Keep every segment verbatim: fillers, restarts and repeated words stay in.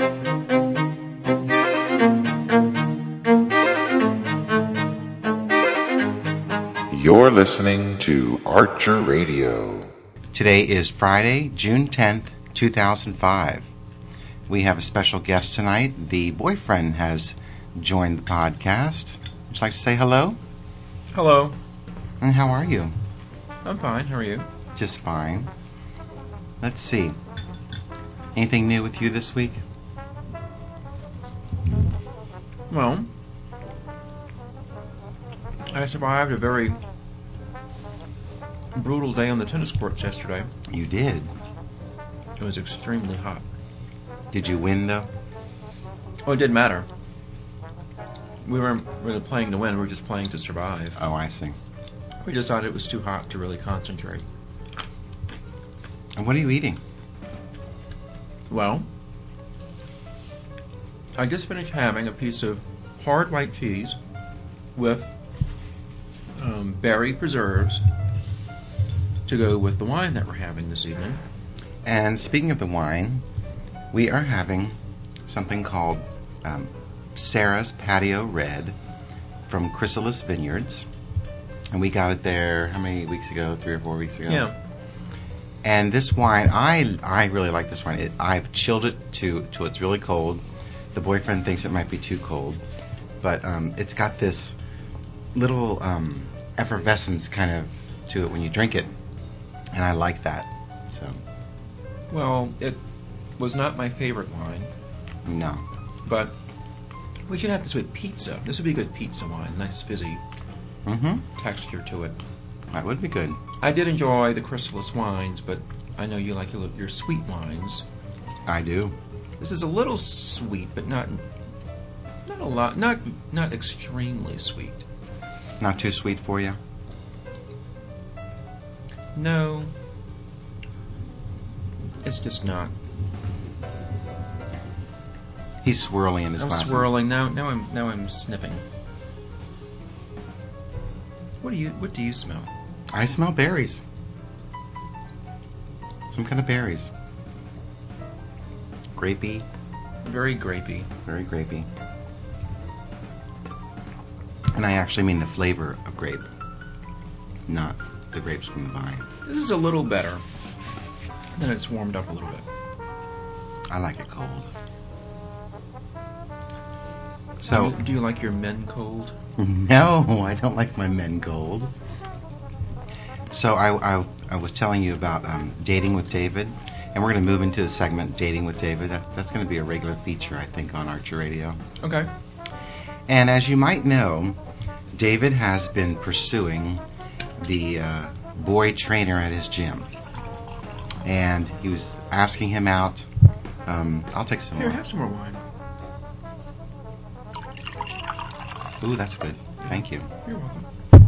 You're listening to Archer Radio. Today is Friday, June tenth, two thousand five. We have a special guest tonight. The boyfriend has joined the podcast. Would you like to say hello? Hello. And how are you? I'm fine. How are you? Just fine. Let's see. Anything new with you this week? Well, I survived a very brutal day on the tennis courts yesterday. You did. It was extremely hot. Did you win, though? Oh, it didn't matter. We weren't really playing to win. We were just playing to survive. Oh, I see. We decided it was too hot to really concentrate. And what are you eating? Well, I just finished having a piece of hard white cheese with um, berry preserves to go with the wine that we're having this evening. And speaking of the wine, we are having something called um, Sarah's Patio Red from Chrysalis Vineyards. And we got it there, how many weeks ago? Three or four weeks ago? Yeah. And this wine, I I really like this wine. It, I've chilled it to till it's really cold. The boyfriend thinks it might be too cold. But um, it's got this little um, effervescence kind of to it when you drink it. And I like that. So. Well, it was not my favorite wine. No. But we should have this with pizza. This would be a good pizza wine. Nice fizzy Mm-hmm. texture to it. That would be good. I did enjoy the Chrysalis wines, but I know you like your, your sweet wines. I do. This is a little sweet, but not not a lot. Not not extremely sweet. Not too sweet for you? No. It's just not. He's swirling in his I'm glass. swirling now. Now I'm now I'm sniffing. What do you What do you smell? I smell berries. Some kind of berries. Grapey. Very grapey. Very grapey. And I actually mean the flavor of grape, not the grapes from the vine. This is a little better. Then it's warmed up a little bit. I like it cold. So, do you, do you like your men cold? No, I don't like my men cold. So I, I, I was telling you about um, Dating with David, and we're going to move into the segment Dating with David. That, that's going to be a regular feature, I think, on Archer Radio. Okay. And as you might know, David has been pursuing the uh, boy trainer at his gym. And he was asking him out. Um, I'll take some Here, more. have some more wine. Ooh, that's good. Thank you. You're welcome.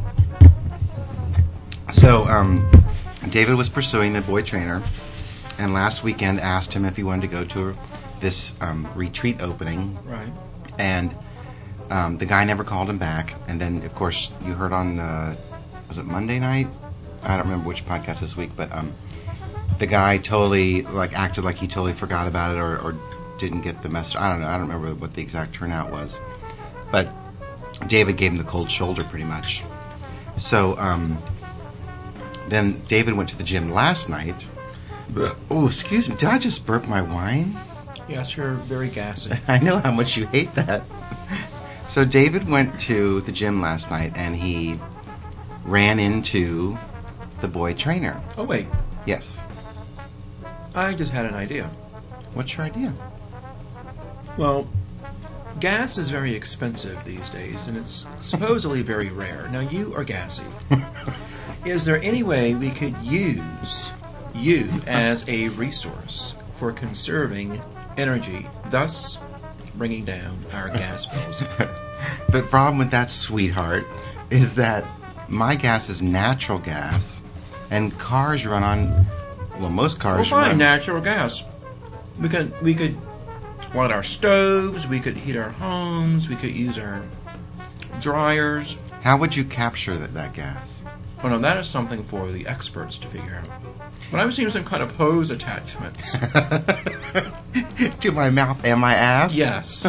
So, um, David was pursuing the boy trainer, and last weekend asked him if he wanted to go to this um, retreat opening. Right. And um, the guy never called him back. And then, of course, you heard on, uh, was it Monday night? I don't remember which podcast this week, but um, the guy totally, like, acted like he totally forgot about it or, or didn't get the message. I don't know. I don't remember what the exact turnout was. But David gave him the cold shoulder, pretty much. So, um, then David went to the gym last night. Oh, excuse me. Did I just burp my wine? Yes, you're very gassy. I know how much you hate that. So David went to the gym last night, and he ran into the boy trainer. Oh, wait. Yes. I just had an idea. What's your idea? Well, gas is very expensive these days, and it's supposedly very rare. Now, you are gassy. Is there any way we could use you as a resource for conserving energy, thus bringing down our gas bills? The problem with that, sweetheart, is that my gas is natural gas, and cars run on, well, most cars Well, fine, run... natural gas. We could, we could light our stoves, we could heat our homes, we could use our dryers. How would you capture that, that gas? Well, no, that is something for the experts to figure out. But I'm seeing some kind of hose attachments. To my mouth and my ass? Yes.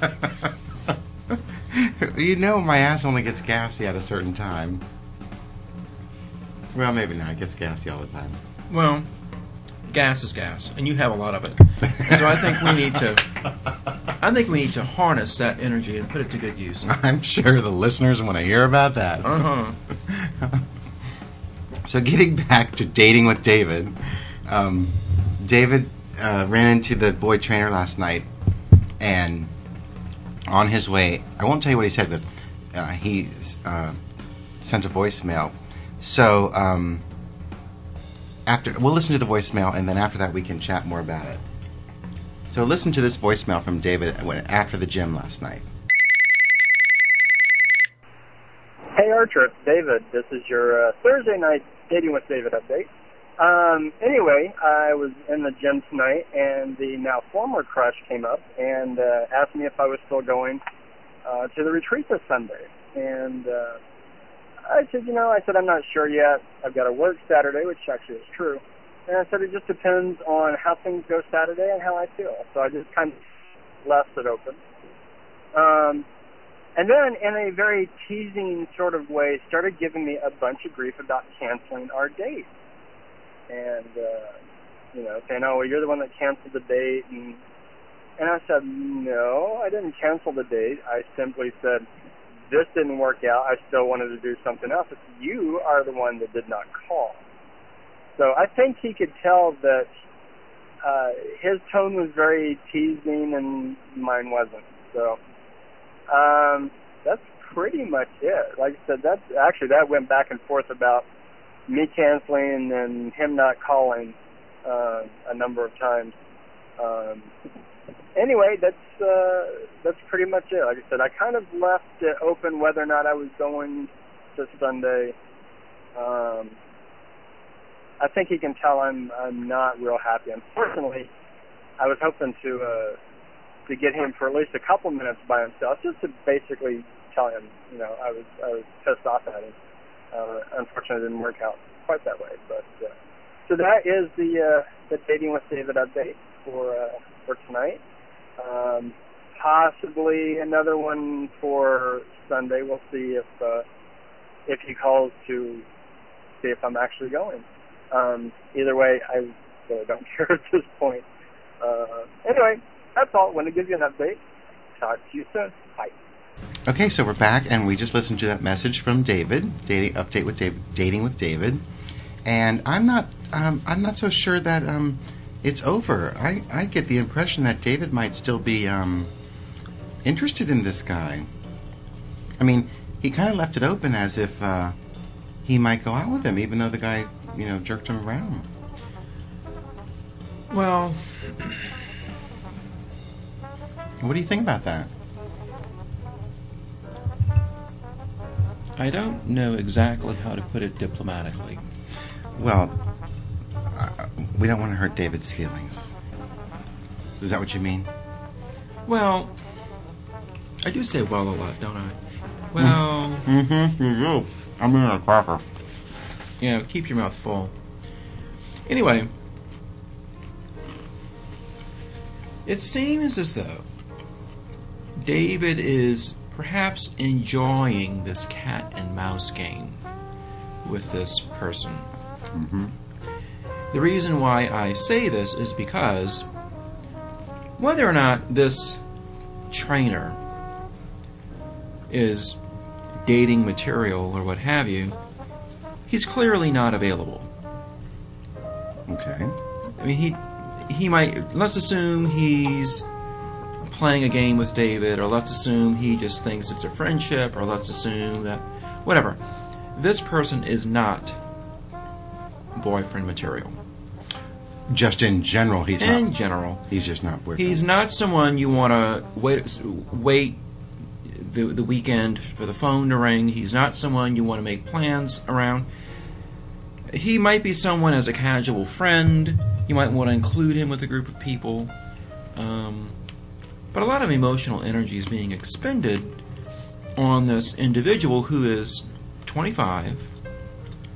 You know my ass only gets gassy at a certain time. Well, maybe not. It gets gassy all the time. Well, gas is gas, and you have a lot of it. And so I think we need to I think we need to harness that energy and put it to good use. I'm sure the listeners want to hear about that. Uh-huh. So getting back to dating with David, um, David uh, ran into the boy trainer last night, and on his way, I won't tell you what he said, but uh, he uh, sent a voicemail. So um, after we'll listen to the voicemail, and then after that we can chat more about it. So listen to this voicemail from David after the gym last night. Hey Archer, it's David. This is your uh, Thursday night Dating with David update. Um, anyway, I was in the gym tonight, and the now former crush came up and uh, asked me if I was still going uh, to the retreat this Sunday. And uh, I said, you know, I said, I'm not sure yet. I've got to work Saturday, which actually is true. And I said, it just depends on how things go Saturday and how I feel. So I just kind of left it open. Um, and then, in a very teasing sort of way, started giving me a bunch of grief about canceling our date. And, uh, you know, saying, oh, well, you're the one that canceled the date. And, and I said, no, I didn't cancel the date. I simply said, this didn't work out. I still wanted to do something else. It's you are the one that did not call. So I think he could tell that uh, his tone was very teasing and mine wasn't. So um, that's pretty much it. Like I said, that's actually that went back and forth about me canceling and him not calling uh, a number of times. Um, anyway, that's uh, that's pretty much it. Like I said, I kind of left it open whether or not I was going to Sunday. Um, I think he can tell I'm I'm not real happy. Unfortunately, I was hoping to uh, to get him for at least a couple minutes by himself, just to basically tell him, you know, I was I was pissed off at him. Uh, unfortunately, it didn't work out quite that way. But uh, so that is the uh, the Dating with David update for uh, for tonight. Um, possibly another one for Sunday. We'll see if uh, if he calls to see if I'm actually going. Um, either way, I really don't care at this point. Uh, anyway, that's all. I want to give you an update. Talk to you soon. Bye. Okay, so we're back, and we just listened to that message from David, dating update with David, dating with David, and I'm not, um, I'm not so sure that um, it's over. I, I get the impression that David might still be um, interested in this guy. I mean, he kind of left it open as if uh, he might go out with him, even though the guy, you know, jerked him around. Well, what do you think about that? I don't know exactly how to put it diplomatically. Well, uh, we don't want to hurt David's feelings. Is that what you mean? Well, I do say well a lot, don't I? Well... Mm-hmm, you do. I'm in a cracker. You know, keep your mouth full. Anyway, it seems as though David is perhaps enjoying this cat and mouse game with this person. Mm-hmm. The reason why I say this is because whether or not this trainer is dating material or what have you, he's clearly not available. Okay. I mean, he he might, let's assume he's playing a game with David, or let's assume he just thinks it's a friendship, or let's assume that, whatever. This person is not boyfriend material. Just in general, he's in not. In general. He's just not boyfriend. He's not someone you want to wait wait the, the weekend for the phone to ring. He's not someone you want to make plans around. He might be someone as a casual friend. You might want to include him with a group of people. Um, but a lot of emotional energy is being expended on this individual who is twenty-five,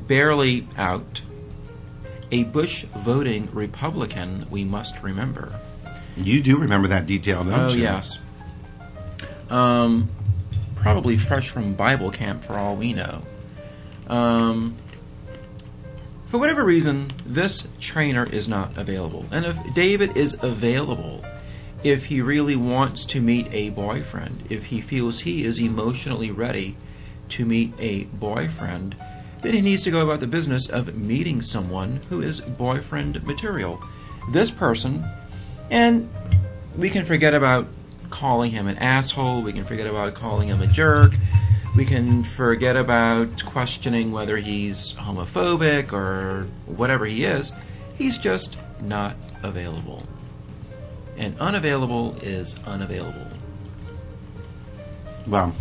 barely out, a Bush voting Republican, we must remember. You do remember that detail, don't Oh, you? yes. Um, probably fresh from Bible camp for all we know. Um, for whatever reason, this trainer is not available. And if David is available, if he really wants to meet a boyfriend, if he feels he is emotionally ready to meet a boyfriend, then he needs to go about the business of meeting someone who is boyfriend material. This person, and we can forget about calling him an asshole, we can forget about calling him a jerk, we can forget about questioning whether he's homophobic or whatever he is. He's just not available. And unavailable is unavailable. Well,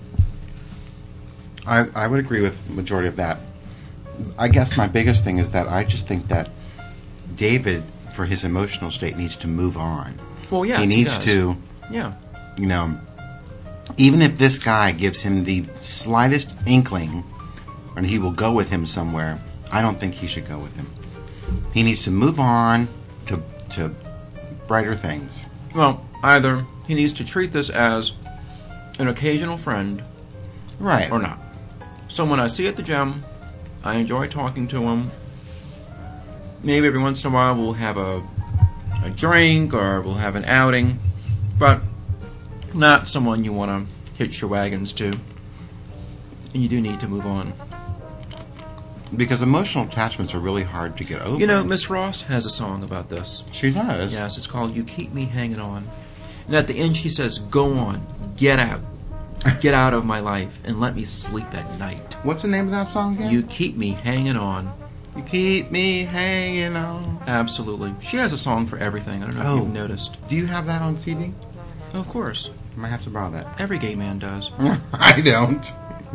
I I would agree with the majority of that. I guess my biggest thing is that I just think that David, for his emotional state, needs to move on. Well, yes, he he needs does. to, Yeah. you know, even if this guy gives him the slightest inkling and he will go with him somewhere, I don't think he should go with him. He needs to move on to to brighter things. Well, either he needs to treat this as an occasional friend Right. or not. Someone I see at the gym, I enjoy talking to him. Maybe every once in a while we'll have a, a drink or we'll have an outing, but not someone you want to hitch your wagons to. And you do need to move on. Because emotional attachments are really hard to get over. You know, Miss Ross has a song about this. She does. Yes, it's called You Keep Me Hanging On. And at the end she says, go on, get out. Get out of my life and let me sleep at night. What's the name of that song again? You keep me hanging on. You keep me hanging on. Absolutely. She has a song for everything. I don't know Oh. if you've noticed. Do you have that on C D? Oh, of course. I might have to borrow that. Every gay man does. I don't.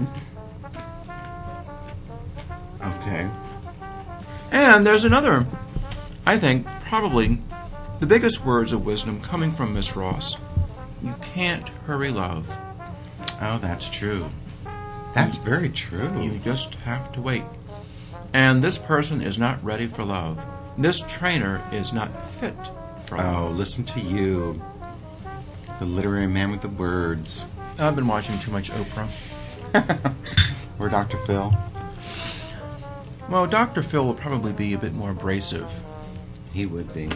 Okay. And there's another, I think, probably the biggest words of wisdom coming from Miss Ross. You can't hurry love. Oh, that's true. That's very true. You just have to wait. And this person is not ready for love. This trainer is not fit for love. Oh, listen to you. The literary man with the words. I've been watching too much Oprah. Or Doctor Phil. Well, Doctor Phil will probably be a bit more abrasive. He would be.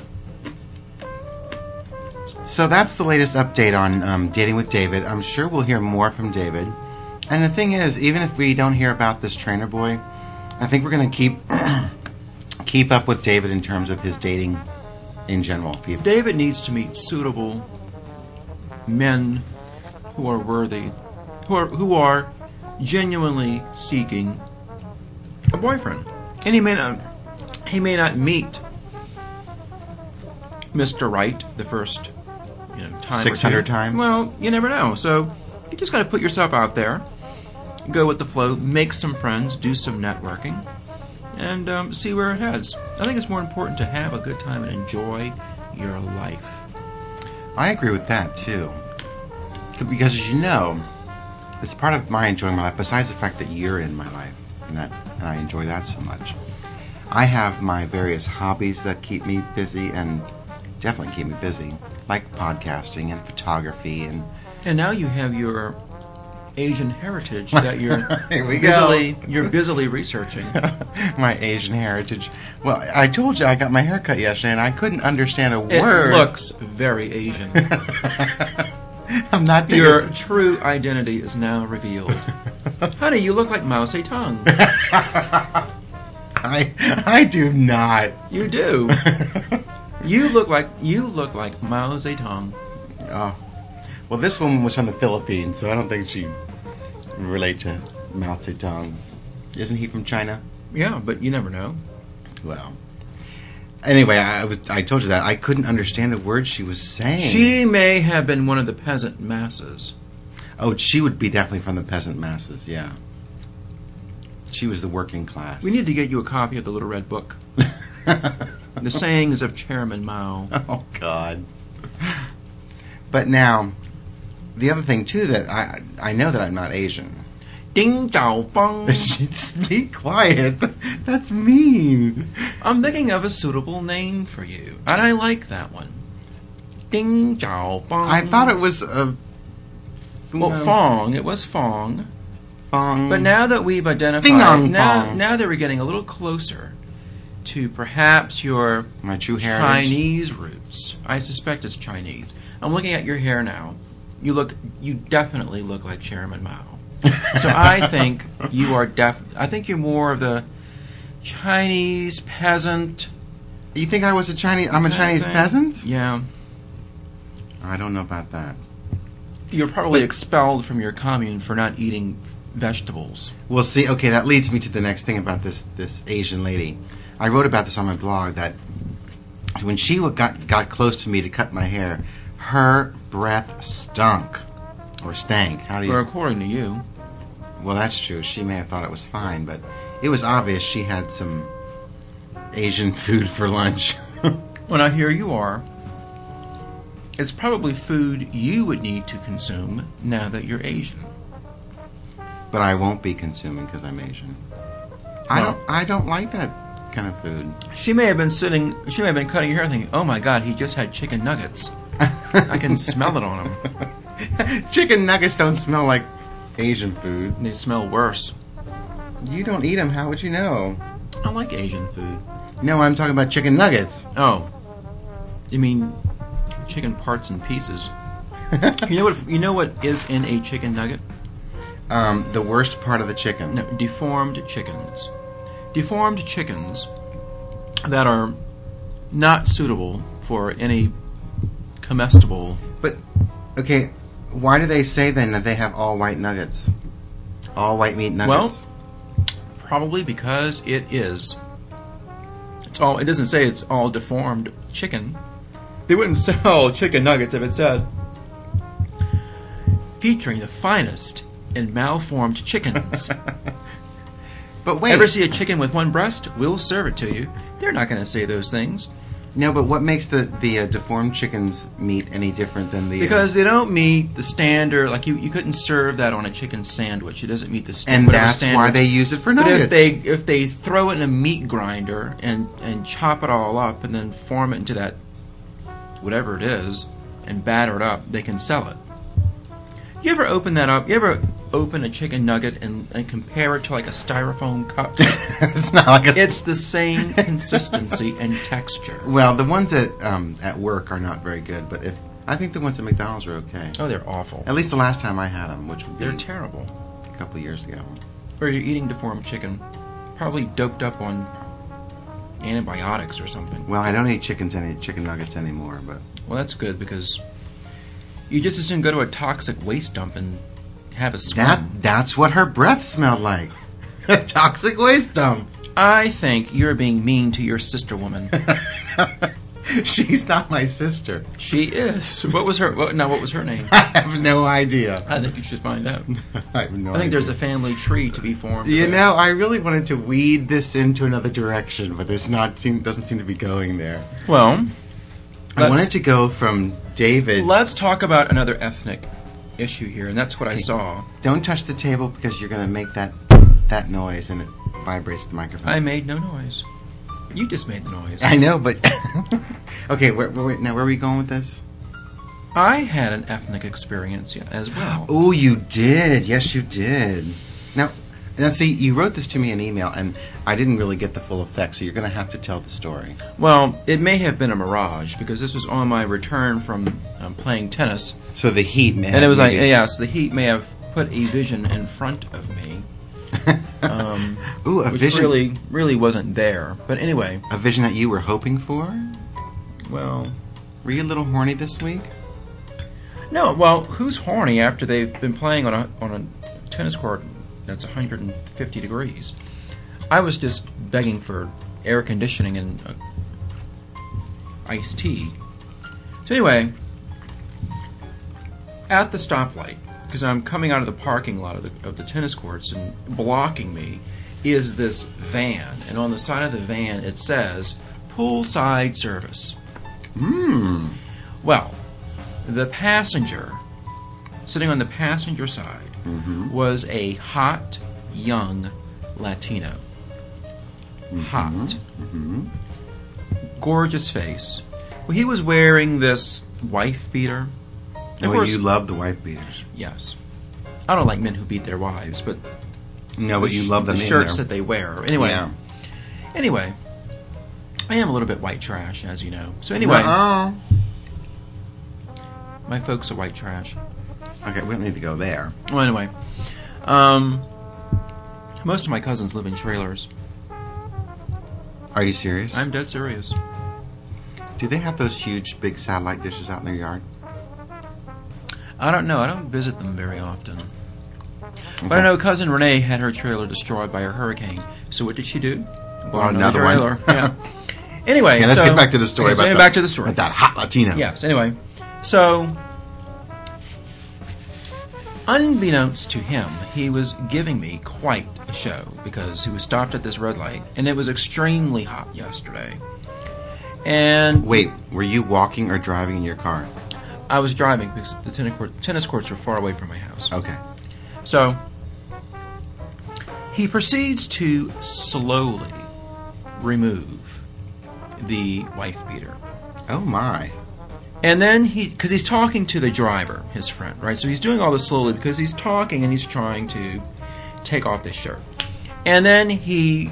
So that's the latest update on um, Dating with David. I'm sure we'll hear more from David. And the thing is, even if we don't hear about this trainer boy, I think we're going to keep keep up with David in terms of his dating in general. If David needs to meet suitable men who are worthy, who are who are genuinely seeking a boyfriend. And he may not he may not meet Mister Right the first you know time six hundred or two. times? Well, you never know. So you just got to put yourself out there, go with the flow, make some friends, do some networking, and um, see where it heads. I think it's more important to have a good time and enjoy your life. I agree with that too. Because as you know, it's part of my enjoying my life, besides the fact that you're in my life, and that and I enjoy that so much. I have my various hobbies that keep me busy and definitely keep me busy, like podcasting and photography and And now you have your Asian heritage that you're Here we busily go. you're busily researching. my Asian heritage. Well, I told you I got my hair cut yesterday and I couldn't understand a It word. looks very Asian. I'm not taking- Your true identity is now revealed. Honey, you look like Mao Zedong. I I do not. You do. You look like you look like Mao Zedong. Oh. Well, this woman was from the Philippines, so I don't think she relate to Mao Zedong. Isn't he from China? Yeah, but you never know. Well, anyway, I was I told you that I couldn't understand a word she was saying. She may have been one of the peasant masses. Oh, she would be definitely from the peasant masses. Yeah, she was the working class. We need to get you a copy of the Little Red Book. The Sayings of Chairman Mao. Oh God. But now, the other thing too that I I know that I'm not Asian. Ding Dao Fong. Be quiet. That's mean. I'm thinking of a suitable name for you, and I like that one. Ding Dao Fong. I thought it was a... Well, no. Fong. It was Fong. Fong. But now that we've identified... Ding dong now, fong. now that we're getting a little closer to perhaps your My true heritage. Chinese roots. I suspect it's Chinese. I'm looking at your hair now. You look... You definitely look like Chairman Mao. So I think you are def... I think you're more of the Chinese peasant... You think I was a Chinese... I'm a Chinese thing. peasant? Yeah. I don't know about that. You're probably But- expelled from your commune for not eating vegetables. Well, see, okay, that leads me to the next thing about this this Asian lady. I wrote about this on my blog, that when she got got close to me to cut my hair, her breath stunk. Or stank. How do you... Or according to you. Well, that's true. She may have thought it was fine, but it was obvious she had some Asian food for lunch. Well, now here you are. It's probably food you would need to consume now that you're Asian. But I won't be consuming because I'm Asian. I Well- don't. I don't like that kind of food. She may have been sitting, she may have been cutting your hair thinking, oh my god, he just had chicken nuggets. I can smell it on him. Chicken nuggets don't smell like Asian food. They smell worse. You don't eat them. How would you know? I like Asian food. No, I'm talking about chicken nuggets. Oh. You mean chicken parts and pieces. You know what you know what is in a chicken nugget? Um, the worst part of the chicken. No, deformed chickens. Deformed chickens that are not suitable for any comestible. But, okay, why do they say then that they have all white nuggets? All white meat nuggets? Well, probably because it is. It's all. It doesn't say it's all deformed chicken. They wouldn't sell chicken nuggets if it said featuring the finest and malformed chickens. But wait. Ever see a chicken with one breast? We'll serve it to you. They're not going to say those things. No, but what makes the, the uh, deformed chicken's meat any different than the... Because they don't meet the standard, like you, you couldn't serve that on a chicken sandwich. It doesn't meet the uh, standard. and that's why they use it for But nuggets. if they if they throw it in a meat grinder and, and chop it all up and then form it into that whatever it is and batter it up, they can sell it. You ever open that up? You ever open a chicken nugget and, and compare it to like a styrofoam cup? It's not like a... It's the same consistency and texture. Well, the ones at um, at work are not very good, but if I think the ones at McDonald's are okay. Oh, they're awful. At least the last time I had them, which would be They're terrible. a couple of years ago. Or you're eating deformed chicken, probably doped up on antibiotics or something. Well, I don't eat chickens any chicken nuggets anymore, but Well, that's good because you just as soon go to a toxic waste dump and have a swim. that that's what her breath smelled like. A toxic waste dump. I think you're being mean to your sister woman. She's not my sister. She is. What was her? What, now, what was her name? I have no idea. I think you should find out. I have no I think idea. there's a family tree to be formed. You there. know, I really wanted to weed this into another direction, but this not seem, doesn't seem to be going there. Well, I let's- wanted to go from David. Let's talk about another ethnic issue here, and that's what I saw. Don't touch the table because you're going to make that that noise and it vibrates the microphone. I made no noise. You just made the noise. I know, but okay. Where, where, now, where are we going with this? I had an ethnic experience as well. Oh, you did. Yes, you did. Now, now, see, you wrote this to me in email, and I didn't really get the full effect. So you're going to have to tell the story. Well, it may have been a mirage because this was on my return from um, playing tennis, So the heat, man. and it was like, yes, the heat may have put a vision in front of me, um, Ooh, a which vision. really, really wasn't there. But anyway, A vision that you were hoping for. well, Were you a little horny this week? no. Well, who's horny after they've been playing on a on a tennis court that's one hundred fifty degrees? I was just begging for air conditioning and uh, iced tea. So anyway, at the stoplight, because I'm coming out of the parking lot of the, of the tennis courts, and blocking me is this van. And on the side of the van it says, poolside service. Hmm. Well, the passenger, sitting on the passenger side, Mm-hmm. was a hot, young Latino. Mm-hmm. Hot. Mm-hmm. Gorgeous face. Well, he was wearing this wife beater. Of Oh, course- you love the wife beaters. Yes. I don't like men who beat their wives, but No, but the you sh- love them the in shirts there. that they wear. Anyway, Yeah. anyway, I am a little bit white trash, as you know. So anyway, Uh-uh. my folks are white trash. Okay, we don't need to go there. Well, anyway, um, most of my cousins live in trailers. Are you serious? I'm dead serious. Do they have those huge, big satellite dishes out in their yard? I don't know. I don't visit them very often. Okay. But I know cousin Renee had her trailer destroyed by a hurricane. So what did she do? Bought another one. trailer. Yeah. Anyway, Yeah, let's so, get back to the story yes, about getting the- back to the story. about that hot Latino. Yes. Anyway, so unbeknownst to him, he was giving me quite a show because he was stopped at this red light, and it was extremely hot yesterday. And Wait, were you walking or driving in your car? I was driving because the tennis, court, tennis courts were far away from my house. Okay. So he proceeds to slowly remove the wife beater. Oh my. And then he, because he's talking to the driver, his friend, right? So he's doing all this slowly because he's talking and he's trying to take off this shirt. And then he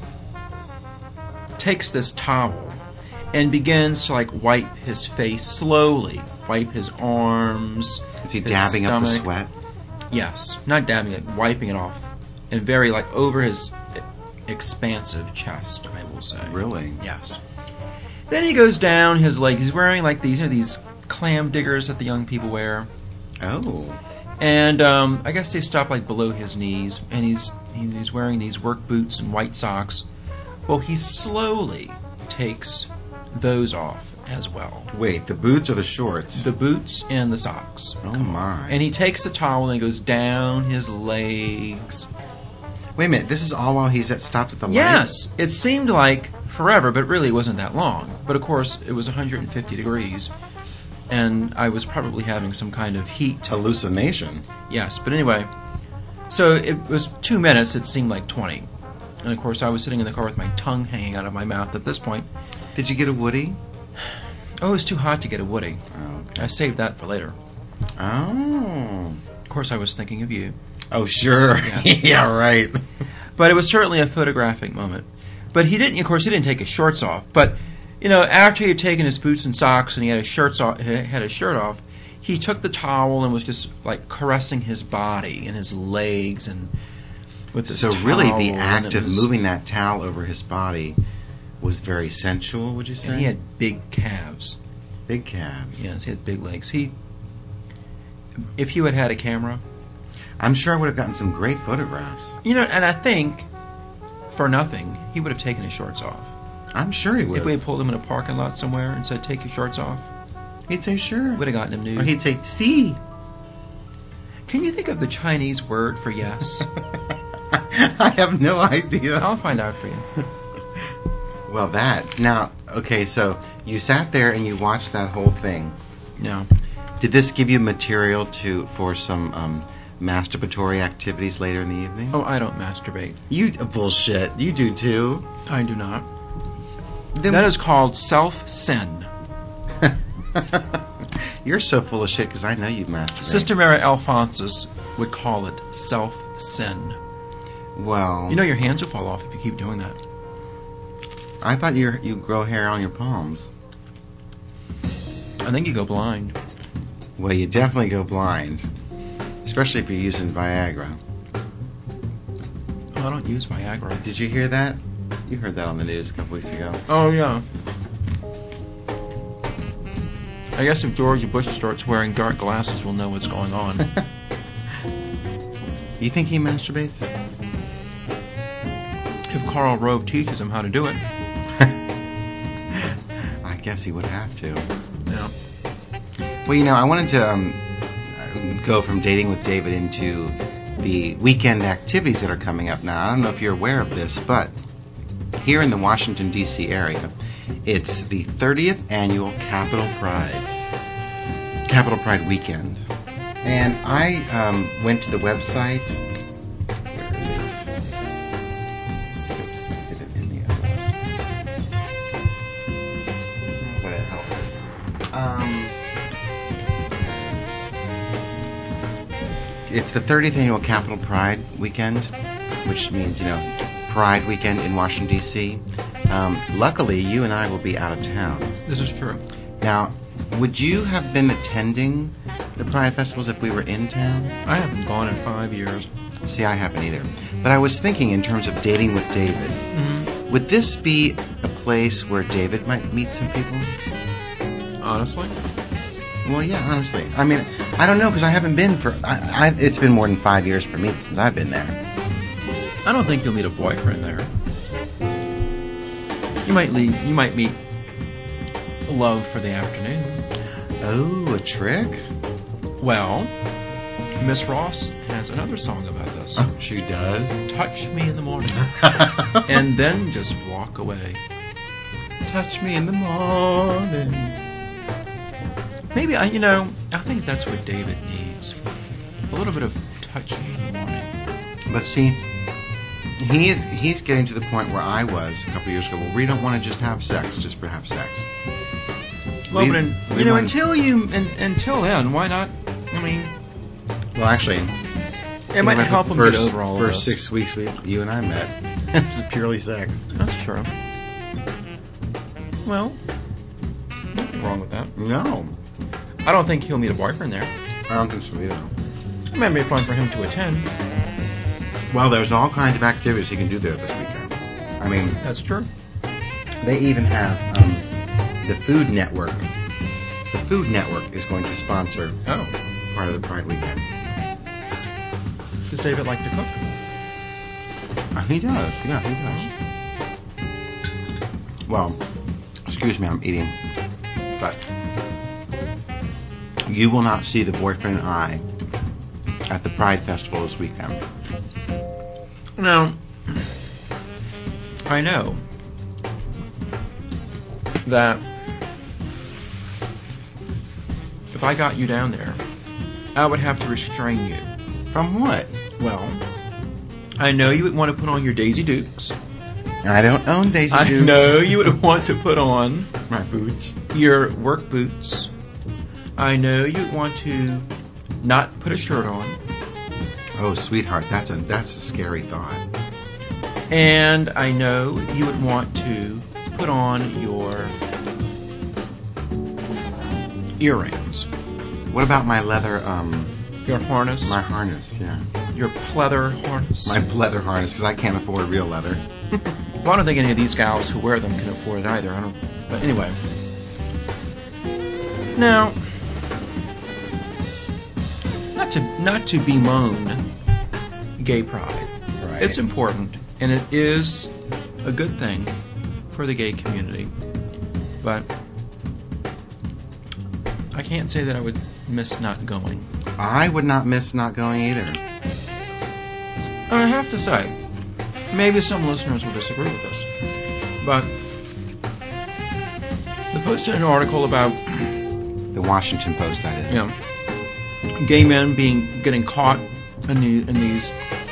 takes this towel and begins to like wipe his face slowly, wipe his arms. Is he his dabbing up the stomach. sweat? Yes, not dabbing it, wiping it off, and very like over his expansive chest, I will say. Really? Yes. Then he goes down his legs. He's wearing like these, you know, these clam diggers that the young people wear, Oh. and um, I guess they stop like below his knees. And he's he's wearing these work boots and white socks. Well, he slowly takes those off as well, Wait, the boots or the shorts? the boots and the socks. Oh my. And he takes the towel and he goes down his legs. Wait a minute, this is all while he's at, stopped at the light? Yes, it seemed like forever, but really it wasn't that long. But of course, it was one hundred fifty degrees, and I was probably having some kind of heat. Hallucination. Yes, but anyway, so it was two minutes. It seemed like twenty, and of course, I was sitting in the car with my tongue hanging out of my mouth at this point. Did you get a Woody? Oh, it was too hot to get a Woody. Oh, okay. I saved that for later. Oh. Of course, I was thinking of you. Oh, sure. Yes. Yeah, right. But it was certainly a photographic moment. But he didn't, of course, he didn't take his shorts off. But, you know, after he had taken his boots and socks and he had his shirts off, had his shirt off, he took the towel and was just like caressing his body and his legs and with this So towel. really the and act it of was- moving that towel over his body was very sensual, would you say? And he had big calves. big calves. Yes, he had big legs. He, if you had had a camera, I'm sure I would have gotten some great photographs. you know, and I think for nothing he would have taken his shorts off. I'm sure he would. If we had pulled him in a parking lot somewhere and said, "Take your shorts off," He'd say sure. would have gotten him nude. Or he'd say, see. Can you think of the Chinese word for yes? I have no idea. I'll find out for you. Well, that. Now, okay, so you sat there and you watched that whole thing. No. Did this give you material to for some um, masturbatory activities later in the evening? Oh, I don't masturbate. You uh, bullshit. You do too. I do not. Then That is called self-sin. You're so full of shit because I know you masturbate. Sister Mary Alphonsus would call it self-sin. Well, You know your hands will fall off if you keep doing that. I thought you you grow hair on your palms. I think you go blind. Well, you definitely go blind, especially if you're using Viagra. Oh, I don't use Viagra. Did you hear that? You heard that on the news a couple weeks ago. Oh, yeah. I guess if George Bush starts wearing dark glasses, we'll know what's going on. You think he masturbates? If Karl Rove teaches him how to do it. I guess he would have to. Yeah. Well, you know, I wanted to um, go from dating with David into the weekend activities that are coming up now. I don't know if you're aware of this, but here in the Washington, D C area, it's the thirtieth annual Capitol Pride. Capitol Pride weekend. And I um, went to the website. Where is it? Oops, I did it in the other one. Would it help? Um, it's the thirtieth annual Capitol Pride weekend, which means, you know, Pride weekend in Washington, D C Um, luckily, you and I will be out of town. This is true. Now, would you have been attending the Pride festivals if we were in town? I haven't gone in five years. See, I haven't either. But I was thinking in terms of dating with David. Mm-hmm. Would this be a place where David might meet some people? Honestly? Well, yeah, honestly. I mean, I don't know, because I haven't been for... I, I, it's been more than five years for me since I've been there. I don't think you'll meet a boyfriend there. You might leave, you might meet love for the afternoon. Oh, a trick? Well, Miss Ross has another song about this. Oh, she does? Touch me in the morning. And then just walk away. Touch me in the morning. Maybe, I, you know, I think that's what David needs. A little bit of touch me in the morning. But see, he is, he's getting to the point where I was a couple years ago, where we don't want to just have sex, just for have sex. Well, we, but in, we you know, want- until you, in, until then, why not? I mean, Well, actually... it might help him first, get over all of First this. six weeks we, you and I met. It was purely sex. That's true. Well, nothing wrong with that. No. I don't think he'll meet a boyfriend there. I don't think so either. It might be fun for him to attend. Well, there's all kinds of activities he can do there this weekend. I mean, That's true. they even have um, the Food Network. The Food Network is going to sponsor Oh, part of the Pride weekend. does David like to cook? Uh, he does. Yeah, he does. Well, excuse me, I'm eating. But you will not see the boyfriend and I at the Pride Festival this weekend. Now, I know that if I got you down there, I would have to restrain you. From what? Well, I know you would want to put on your Daisy Dukes. I don't own Daisy I Dukes. know you would want to put on My boots. your work boots. I know you'd want to not put a shirt on. Oh, sweetheart, that's a that's a scary thought. And I know you would want to put on your earrings, What about my leather, um, your harness, my harness? Yeah, your pleather harness. my leather harness, because I can't afford real leather. Well, I don't think any of these gals who wear them can afford it either. I don't. But anyway. Now, not to not to bemoan gay pride. Right. It's important, and it is a good thing for the gay community. But I can't say that I would miss not going. I would not miss not going either. I have to say, maybe some listeners will disagree with this, but they posted an article about, The Washington Post, that is. you know, gay men being getting caught in, the, in these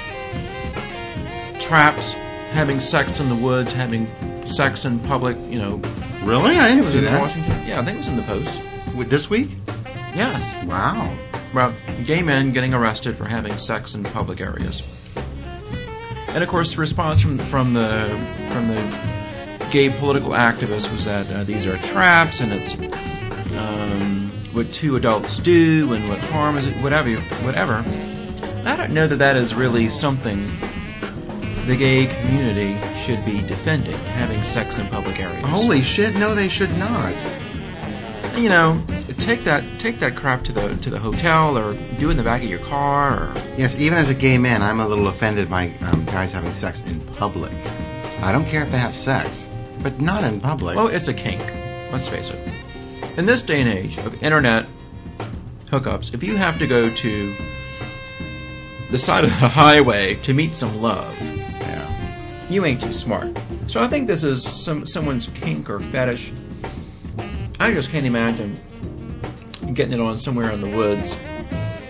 traps, having sex in the woods, having sex in public, you know. Really? I didn't Was see it in that. Washington? Yeah, I think it was in the Post. With this week? Yes. Wow. About gay men getting arrested for having sex in public areas. And of course, the response from from the from the gay political activists was that uh, these are traps, and it's um, what two adults do, and what harm is it, whatever, whatever. And I don't know that that is really something the gay community should be defending, having sex in public areas. Holy shit! No, they should not. You know, take that take that crap to the to the hotel, or do it in the back of your car, or Yes, even as a gay man, I'm a little offended by um, guys having sex in public. I don't care if they have sex, but not in public. well, it's a kink. Let's face it. In this day and age of internet hookups, if you have to go to the side of the highway to meet some love, yeah. you ain't too smart. So I think this is some someone's kink or fetish. I just can't imagine getting it on somewhere in the woods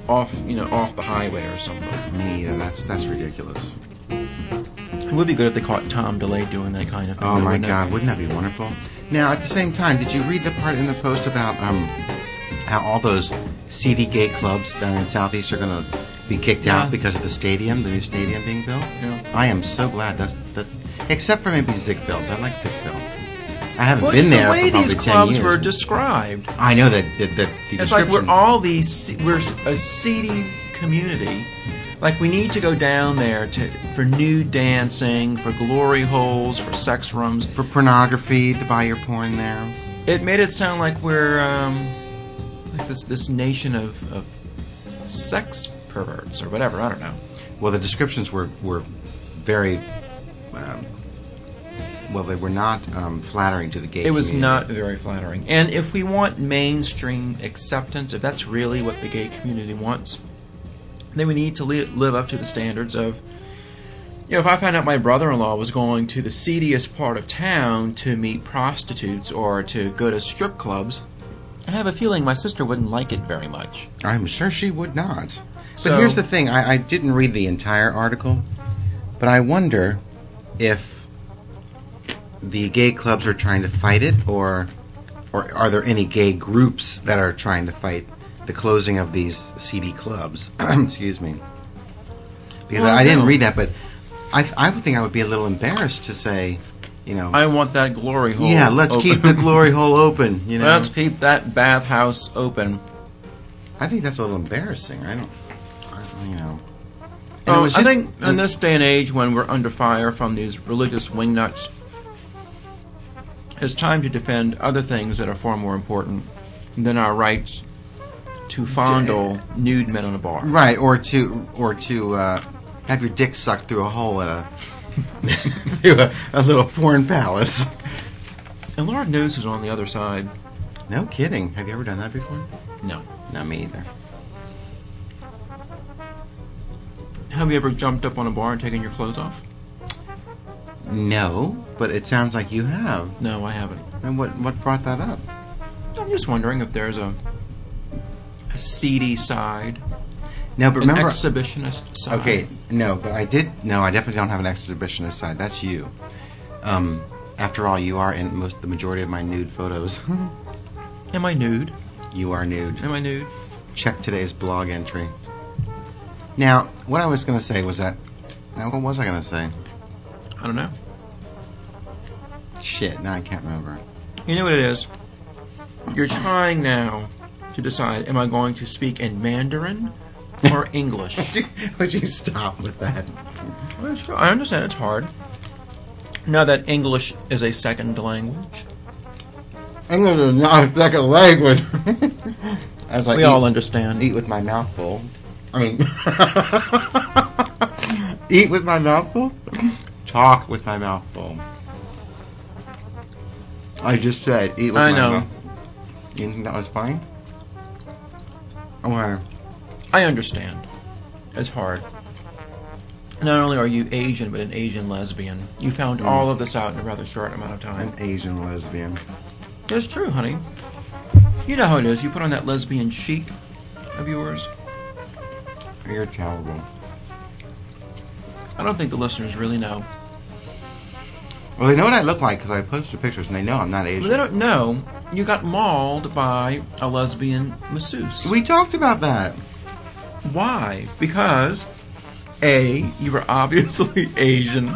off, you know, off the highway or something. Me either. That's that's ridiculous. It would be good if they caught Tom DeLay doing that kind of thing. Oh my wouldn't it? God, wouldn't that be wonderful? Now, at the same time, did you read the part in the post about um, how all those seedy gay clubs down in Southeast are going to be kicked Yeah. out because of the stadium, the new stadium being built? Yeah. I am so glad that's that. Except for maybe Ziegfeld's. I like Ziegfeld's. I haven't Well, been it's there the way for probably these ten clubs years. were described. I know that that, that the It's like description. we're all these. se- We're a seedy community. Like we need to go down there to for nude dancing, for glory holes, for sex rooms. for pornography to buy your porn there. It made it sound like we're um, like this this nation of, of sex perverts or whatever. I don't know. Well, the descriptions were were very. Um, well, they were not um, flattering to the gay It was community. not very flattering. And if we want mainstream acceptance, if that's really what the gay community wants, then we need to li- live up to the standards of, you know, if I found out my brother-in-law was going to the seediest part of town to meet prostitutes or to go to strip clubs, I have a feeling my sister wouldn't like it very much. I'm sure she would not. But So- here's the thing: I, I didn't read the entire article, but I wonder if the gay clubs are trying to fight it, or or are there any gay groups that are trying to fight the closing of these seedy clubs? Excuse me. Because Well, I didn't no. read that, but I I would think I would be a little embarrassed to say, you know, I want that glory hole. yeah, let's open. keep the glory hole open. You know, Let's keep that bathhouse open. I think that's a little embarrassing. I don't, I, you know. And it Oh, was I just- think in this day and age when we're under fire from these religious wingnuts, it's time to defend other things that are far more important than our rights to fondle nude men on a bar. Right, or to or to uh, have your dick sucked through a hole at a through a, a little porn palace. And Lord knows who's on the other side. No kidding. Have you ever done that before? No. Not me either. Have you ever jumped up on a bar and taken your clothes off? No, but it sounds like you have. No, I haven't. And what what brought that up? I'm just wondering if there's a a seedy side, No, but an remember. exhibitionist side. Okay, no, but I did. No, I definitely don't have an exhibitionist side. That's you. Um, after all, you are in most the majority of my nude photos. Am I nude? You are nude. Am I nude? Check today's blog entry. Now, what I was going to say was that. Now, what was I going to say? I don't know. Shit, now I can't remember. You know what it is? You're trying now to decide, am I going to speak in Mandarin or English? Would you, would you stop with that? Well, sure, I understand it's hard. Now that English is a second language. English is not a second language. I was like, We eat, all understand. eat with my mouth full. I mean, eat with my mouth full? Talk with my mouth full. I just said, eat with I my know. mouth. You think that was fine? Or, I understand. It's hard. Not only are you Asian, but an Asian lesbian. You found all of this out in a rather short amount of time. an Asian lesbian. It's true, honey. You know how it is. You put on that lesbian chic of yours. You're terrible. I don't think the listeners really know. Well, they know what I look like because I posted pictures, and they know I'm not Asian. But they don't know you got mauled by a lesbian masseuse. We talked about that. Why? Because A, you were obviously Asian.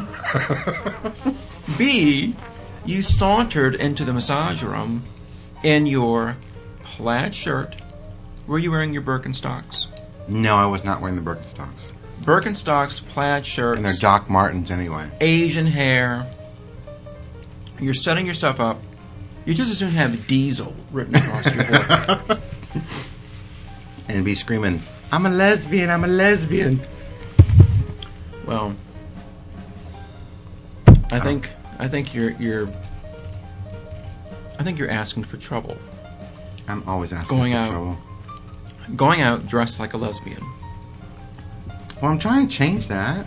B, you sauntered into the massage room in your plaid shirt. Were you wearing your Birkenstocks? No, I was not wearing the Birkenstocks. Birkenstocks, plaid shirts, And they're Doc Martens anyway. Asian hair. You're setting yourself up. You just as soon have Diesel written across your forehead. And be screaming, I'm a lesbian, I'm a lesbian. Well, I think I think you're you're I think you're asking for trouble. I'm always asking Going for out. trouble. Going out dressed like a lesbian. Well, I'm trying to change that.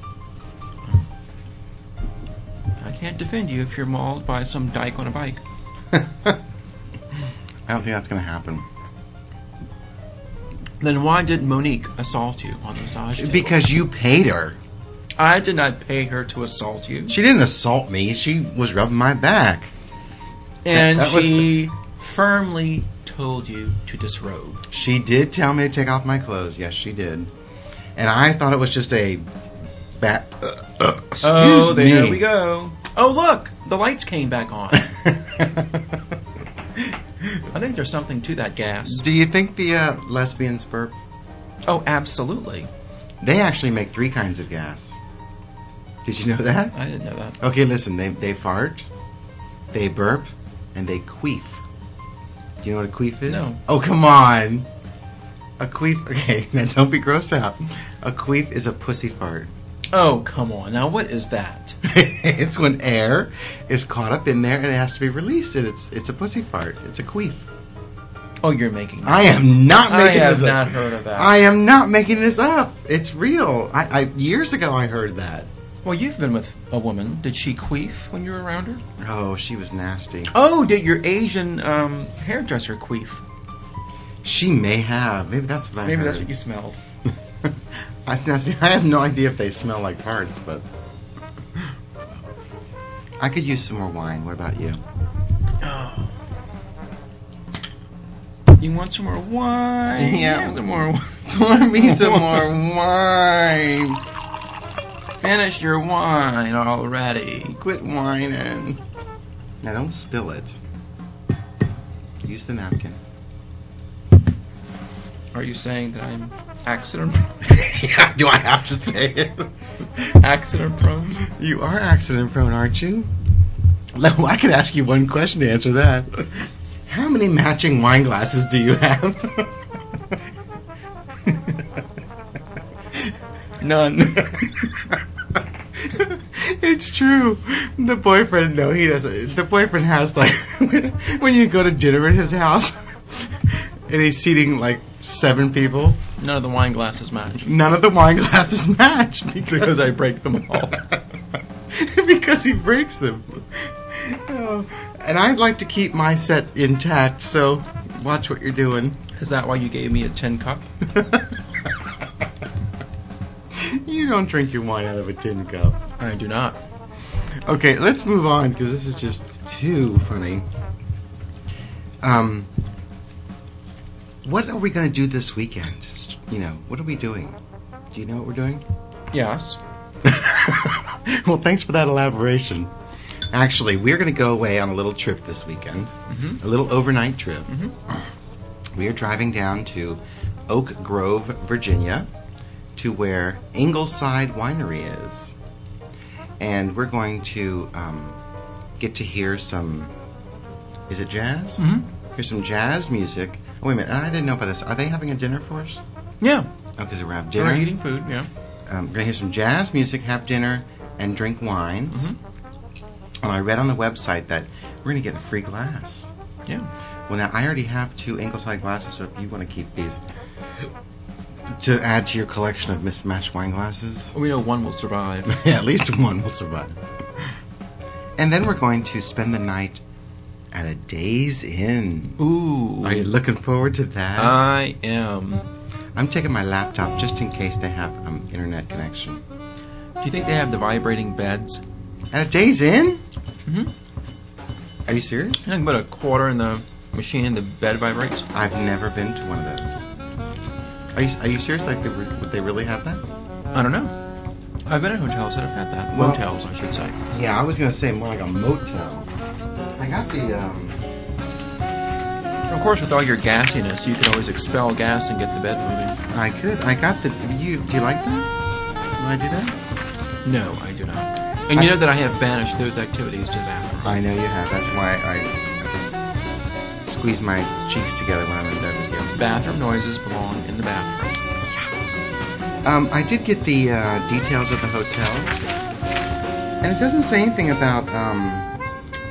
I can't defend you if you're mauled by some dyke on a bike. I don't think that's going to happen. Then why did Monique assault you on the massage table? Because you paid her. I did not pay her to assault you. She didn't assault me. She was rubbing my back. And That- that was she firmly told you to disrobe. She did tell me to take off my clothes. Yes, she did. And I thought it was just a bat. Uh, uh, excuse Oh, there me. we go. Oh, look! The lights came back on. I think there's something to that gas. Do you think the uh, lesbians burp? Oh, absolutely. They actually make three kinds of gas. Did you know that? I didn't know that. Okay, listen. They they fart, they burp, and they queef. Do you know what a queef is? No. Oh, come on. A queef. Okay, now don't be grossed out. A queef is a pussy fart. Oh, come on. Now, what is that? It's when air is caught up in there and it has to be released. And it's it's a pussy fart. It's a queef. Oh, you're making that I am not I making have this not up. heard of that. I am not making this up. It's real. I, I years ago I heard that. Well, you've been with a woman. Did she queef when you were around her? Oh, she was nasty. Oh, did your Asian um, hairdresser queef? She may have. Maybe that's what I Maybe heard. that's what you smelled. I, now, see, I have no idea if they smell like farts, but I could use some more wine. What about you? Oh. You want some more wine? Yeah. Have some more wine. Pour me some more wine. Finish your wine already. Quit whining. Now don't spill it. Use the napkin. Are you saying that I'm accident Yeah, do I have to say it? accident prone? You are accident prone, aren't you? No, I could ask you one question to answer that. How many matching wine glasses do you have? None. It's true. The boyfriend, no, he doesn't. The boyfriend has, like, when you go to dinner at his house, and he's seating, like, seven people, None of the wine glasses match. none of the wine glasses match because, Because I break them all. because he breaks them. Oh, and I'd like to keep my set intact, so watch what you're doing. Is that why you gave me a tin cup? You don't drink your wine out of a tin cup. I do not. Okay, let's move on because this is just too funny. Um, what are we going to do this weekend? You know, what are we doing? Do you know what we're doing? Yes. Well, thanks for that elaboration. Actually, we're going to go away on a little trip this weekend, Mhm. a little overnight trip. Mhm. We are driving down to Oak Grove, Virginia, to where Ingleside Winery is. And we're going to um, get to hear some, is it jazz? Mhm. Hear some jazz music. Oh, wait a minute, I didn't know about this. Are they having a dinner for us? Yeah. Oh, because we're having dinner. We're eating food, yeah. Um, we're going to hear some jazz music, have dinner, and drink wines. Mhm. And I read on the website that we're going to get a free glass. Yeah. Well, now, I already have two Ingleside glasses, so if you want to keep these to add to your collection of mismatched wine glasses, We know one will survive. yeah, at least one will survive. And then we're going to spend the night at a Days Inn. Ooh. Are you looking forward to that? I am. I'm taking my laptop just in case they have um, internet connection. Do you think they have the vibrating beds? At a Days Inn? Mm-hmm. Are you serious? I think about a quarter in the machine and the bed vibrates. I've never been to one of those. Are you, are you serious? Like, they, re- would they really have that? I don't know. I've been at hotels that have had that. Well- Motels, I should say. Yeah, I was going to say more like a motel. I got the, um... Of course, with all your gassiness, you could always expel gas and get the bed moving. I could. I got the... You, do you like that? Would I do that? No, I do not. And you know that I have banished those activities to the bathroom. I know you have. That's why I, I just squeeze my cheeks together when I'm in bed with you. Bathroom noises belong in the bathroom. Um, I did get the uh, details of the hotel, and it doesn't say anything about um,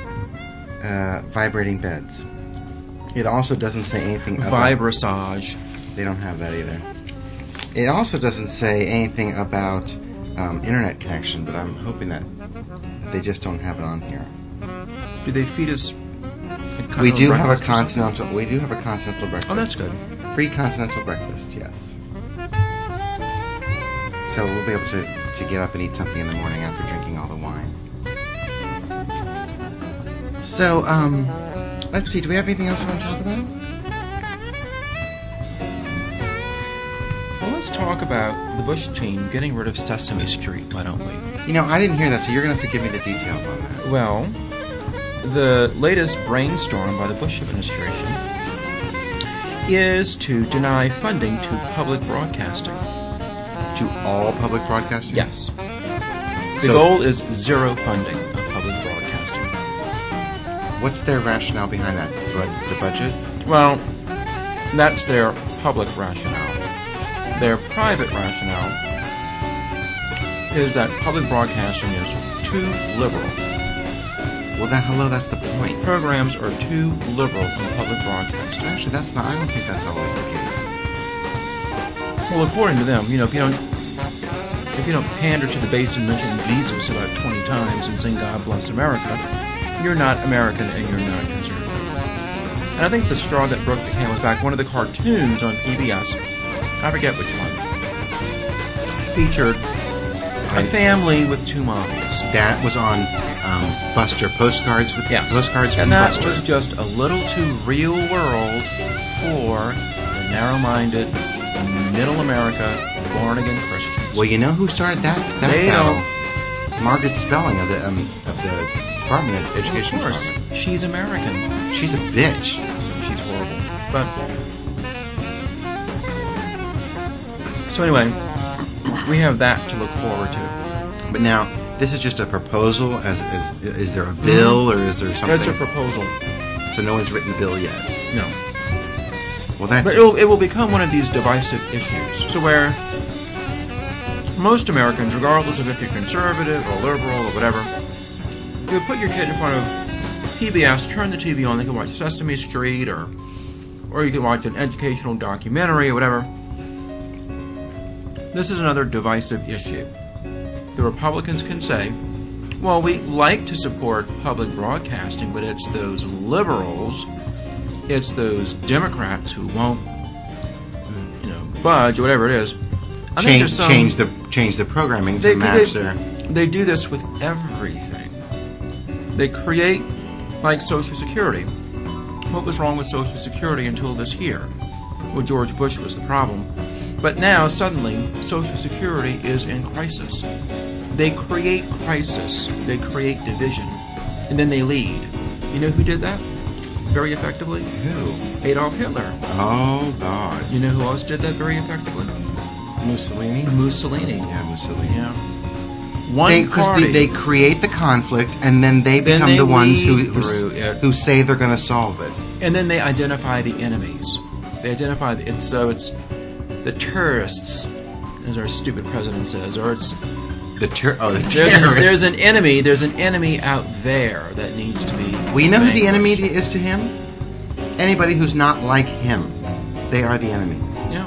uh, vibrating beds. It also doesn't say anything about... Vibrasage. They don't have that either. It also doesn't say anything about um, internet connection, but I'm hoping that they just don't have it on here. Do they feed us Kind We of do have a breakfast or continental. We do have a continental breakfast. something? Oh, that's good. Free continental breakfast. Yes. So we'll be able to to get up and eat something in the morning after drinking all the wine. So um, let's see. Do we have anything else we want to talk about? Well, let's talk about the Bush team getting rid of Sesame Street, why don't we? You know, I didn't hear that, so you're going to have to give me the details on that. Well, the latest brainstorm by the Bush administration is to deny funding to public broadcasting. To all public broadcasting? Yes. The So- goal is zero funding of public broadcasting. What's their rationale behind that? Bu- The budget? Well, that's their public rationale. Their private rationale is that public broadcasting is too liberal. Well, then, hello, that's the point. Programs are too liberal in public broadcasting. Actually, that's not. I don't think that's always the case. Well, according to them, you know, if you don't if you don't pander to the base and mention Jesus about twenty times and sing God Bless America, you're not American and you're not conservative. And I think the straw that broke the camel's back, one of the cartoons on P B S, I forget which one, featured a family with two mommies. That was on um, Buster postcards with Yes. postcards from And that Buster. was just a little too real world for the narrow-minded, middle America, born-again Christians. Well, you know who started that? That They battle? don't- Margaret Spelling of the um, of the Department of Education. Of course, Department. she's American. She's a bitch. She's horrible. But so anyway, we have that to look forward to. But now, this is just a proposal. As, as is there a bill or is there something? That's a proposal. So no one's written a bill yet. No. Well, that. But just- it'll, it will become one of these divisive issues. So where most Americans, regardless of if you're conservative or liberal or whatever, you put your kid in front of P B S, turn the T V on, they can watch Sesame Street or or you can watch an educational documentary or whatever. This is another divisive issue. The Republicans can say, well, we like to support public broadcasting, but it's those liberals, it's those Democrats who won't, you know, budge or whatever it is. I think change there's some, change the change the programming to they, match they, their. they do this with everything. They create, like Social Security. What was wrong with Social Security until this year? Well, George Bush was the problem. But now, suddenly, Social Security is in crisis. They create crisis, they create division, and then they lead. You know who did that very effectively? Who? Adolf Hitler. Oh God. You know who else did that very effectively? Mussolini. Mussolini. Yeah, Mussolini. Yeah. One They, 'cause party. they, they create the conflict, and then they Then become they the ones who lead who, through it. who say they're going to solve it. And then they identify the enemies. They identify the, it's so it's the terrorists, as our stupid president says, or it's The ter- oh, the there's an, terrorists. there's an enemy. There's an enemy out there that needs to be. Well, you know who the vanquished. enemy is to him? Anybody who's not like him. They are the enemy. Yeah.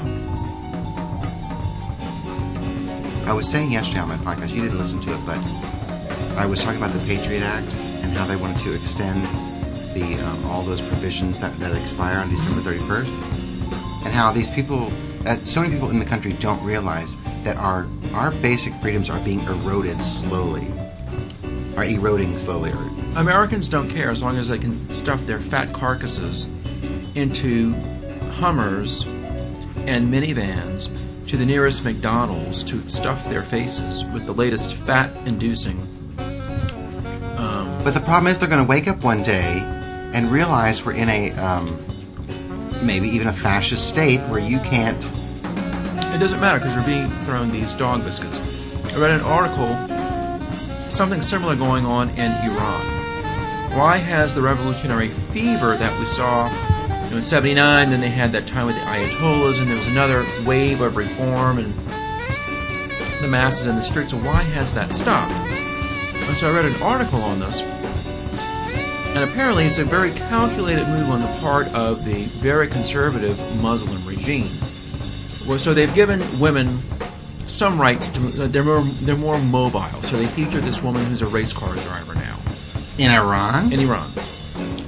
I was saying yesterday on my podcast, you didn't listen to it, but I was talking about the Patriot Act and how they wanted to extend the um, all those provisions that, that expire on December thirty-first, and how these people, that so many people in the country don't realize that our our basic freedoms are being eroded slowly, are eroding slowly. Or, Americans don't care as long as they can stuff their fat carcasses into Hummers and minivans to the nearest McDonald's to stuff their faces with the latest fat-inducing. Um, but the problem is, they're going to wake up one day and realize we're in a um, maybe even a fascist state where you can't. It doesn't matter because we're being thrown these dog biscuits. I read an article, something similar going on in Iran. Why has the revolutionary fever that we saw you know, in seventy-nine, then they had that time with the Ayatollahs, and there was another wave of reform and the masses in the streets, so why has that stopped? And so I read an article on this, and apparently it's a very calculated move on the part of the very conservative Muslim regime. Well, so they've given women some rights to. They're more they're more mobile. So they feature this woman who's a race car driver now In Iran? in Iran,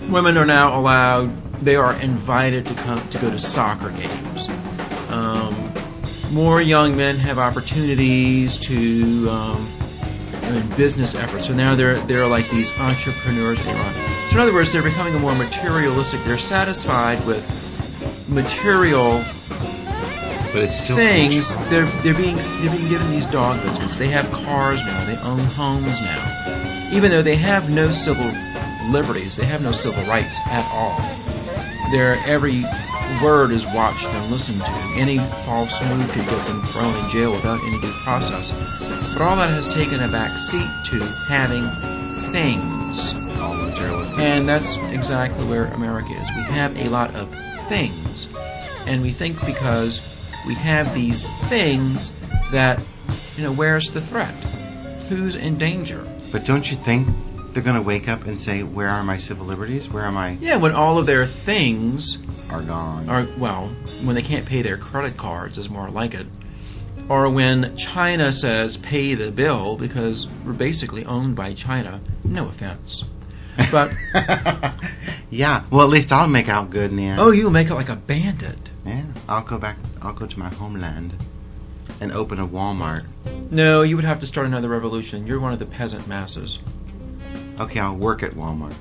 Women are now allowed, they are invited to come to go to soccer games. Um, more young men have opportunities to um, in business efforts. So now they're they're like these entrepreneurs in Iran. So in other words, they're becoming a more materialistic. They're satisfied with material But it's still things. culture. They're they're being they're being given these dog biscuits. They have cars now. They own homes now. Even though they have no civil liberties, they have no civil rights at all. Their every word is watched and listened to. Any false move could get them thrown in jail without any due process. But all that has taken a back seat to having things. All materialistic. And that's exactly where America is. We have a lot of things. And we think because we have these things that, you know, where's the threat? Who's in danger? But don't you think they're going to wake up and say, where are my civil liberties? Where are my... Yeah, when all of their things are gone. are, well, when they can't pay their credit cards is more like it. Or when China says pay the bill because we're basically owned by China. No offense. But, Yeah, well, at least I'll make out good in the end. oh, you make it like a bandit. Yeah, I'll go back, I'll go to my homeland and open a Walmart. No, you would have to start another revolution. You're one of the peasant masses. Okay, I'll work at Walmart.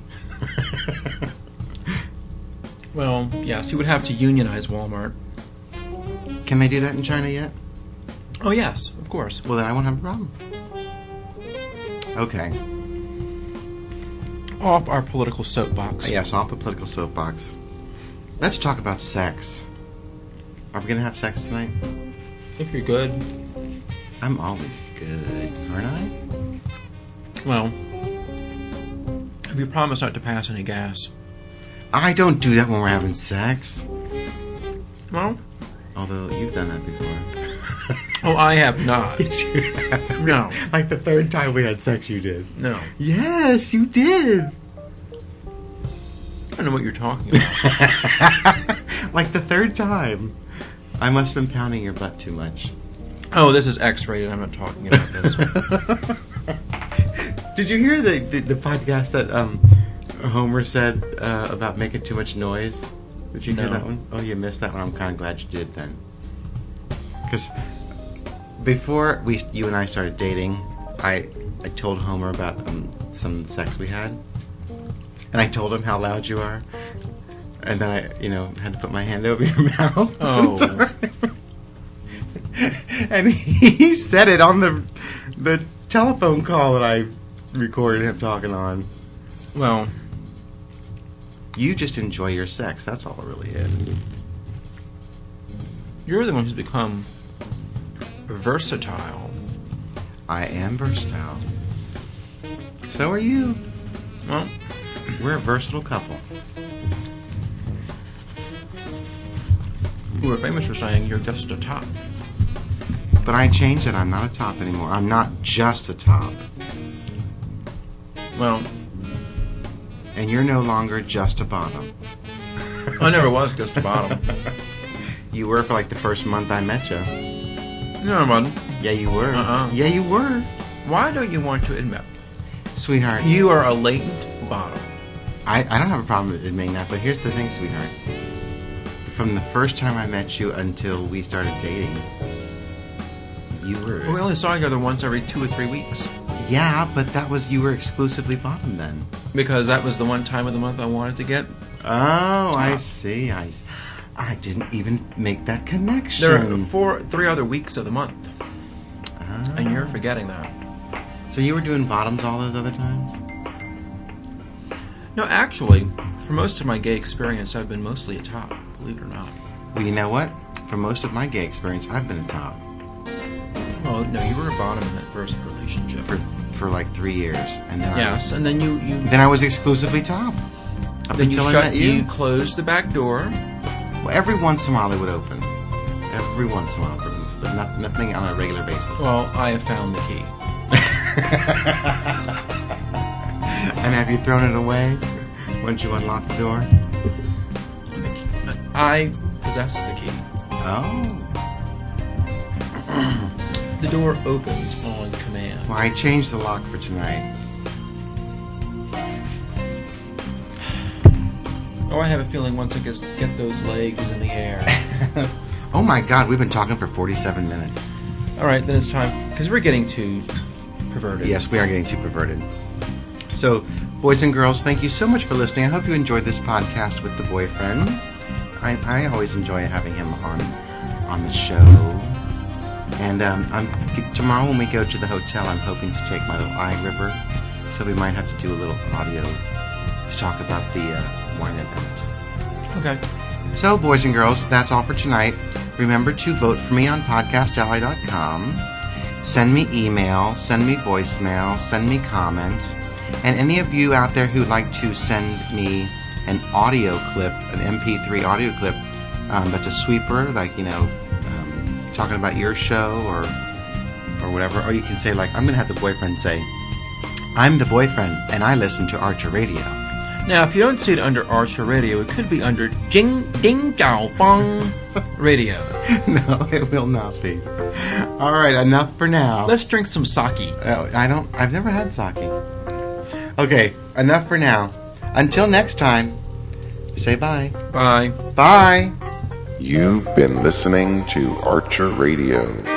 Well, yes, you would have to unionize Walmart. Can they do that in China yet? Oh, yes, of course. Well, then I won't have a problem. Okay. Off our political soapbox. Yes, off the political soapbox. Let's talk about sex. Are we going to have sex tonight? If you're good. I'm always good, aren't I? Well, have you promised not to pass any gas? I don't do that when we're having sex. Well, Although you've done that before. oh, I have not. Yes, you have. No. Like the third time we had sex, you did. No. Yes, you did. I don't know what you're talking about. Like the third time. I must have been pounding your butt too much. Oh, this is X-rated. I'm not talking about this. Did you hear the, the, the podcast that um, Homer said uh, about making too much noise? Did you hear No. that one? Oh, you missed that one. I'm kind of glad you did then. Because before we, you and I started dating, I I told Homer about um, some sex we had, and I told him how loud you are, and then I, you know, had to put my hand over your mouth. Oh. And he said it on the the telephone call that I recorded him talking on. Well, You just enjoy your sex. That's all it really is. you're the one who's become versatile. I am versatile. So are you. Well, We're a versatile couple. you were famous for saying you're just a top. But I changed it. I'm not a top anymore. I'm not just a top. Well, And you're no longer just a bottom. I never was just a bottom. You were for like the first month I met you. No, I wasn't. Yeah, you were. Uh-uh. Yeah, you were. Why don't you want to admit Sweetheart, you are a latent bottom? I, I don't have a problem with admitting that, but here's the thing, sweetheart. From the first time I met you until we started dating, you were... We only saw each other once every two or three weeks. Yeah, but that was... You were exclusively bottom then. Because that was the one time of the month I wanted to get. Oh, I Top. see. I, I didn't even make that connection. There are four, three other weeks of the month, Ah. and you're forgetting that. So you were doing bottoms all those other times? No, actually, for most of my gay experience, I've been mostly a top, believe it or not. Well, you know what? For most of my gay experience, I've been a top. Well, no, you were a bottom in that first relationship. For for like three years. And then Yes, and then you... you I, then I was exclusively top. Up then you until I shut, met you. you closed the back door. Well, every once in a while it would open. Every once in a while. But not, nothing on a regular basis. Well, I have found the key. And have you thrown it away once you unlock the door? The key. I possess the key. Oh. The door opens on command. Well, I changed the lock for tonight. Oh, I have a feeling once I get, get those legs in the air. Oh my God, we've been talking for forty-seven minutes. All right, then it's time, because we're getting too perverted. Yes, we are getting too perverted. So, boys and girls, thank you so much for listening. I hope you enjoyed this podcast with the boyfriend. I, I always enjoy having him on on the show. And um, I'm, tomorrow when we go to the hotel, I'm hoping to take my little iRiver. So we might have to do a little audio to talk about the uh, wine event. Okay. So, boys and girls, that's all for tonight. Remember to vote for me on podcast ally dot com. Send me email, send me voicemail, send me comments. And any of you out there who'd like to send me an audio clip, an M P three audio clip, um, that's a sweeper, like, you know, um, talking about your show or or whatever. Or you can say, like, I'm going to have the boyfriend say, I'm the boyfriend, and I listen to Archer Radio. Now, if you don't see it under Archer Radio, it could be under Jing Ding Dao Fong Radio. No, it will not be. All right, enough for now. Let's drink some sake. Oh, I don't. I've never had sake. Okay, enough for now. Until next time, say bye. Bye. Bye. You've been listening to Archer Radio.